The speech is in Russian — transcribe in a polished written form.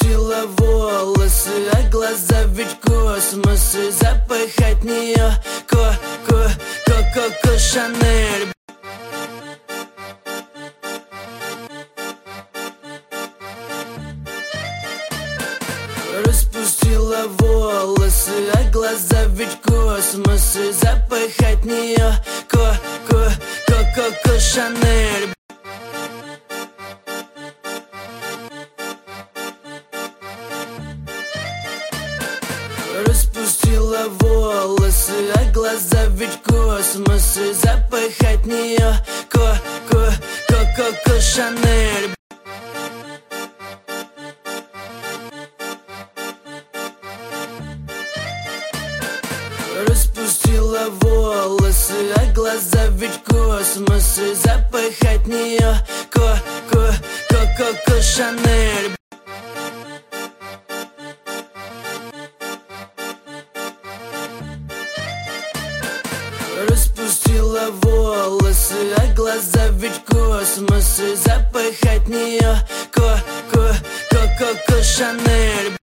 Распустила волосы, а глаза ведь космос. И запах от нее Коко Шанель. Распустила волосы, а глаза ведь космос. И запах от нее Коко Шанель. Распустила волосы, а глаза ведь космос. И запах от нее Коко Шанель. Распустила волосы, а глаза ведь космос. И запах от нее Коко Шанель. Распустила волосы, а глаза ведь космос. И запах от нее Коко Шанель.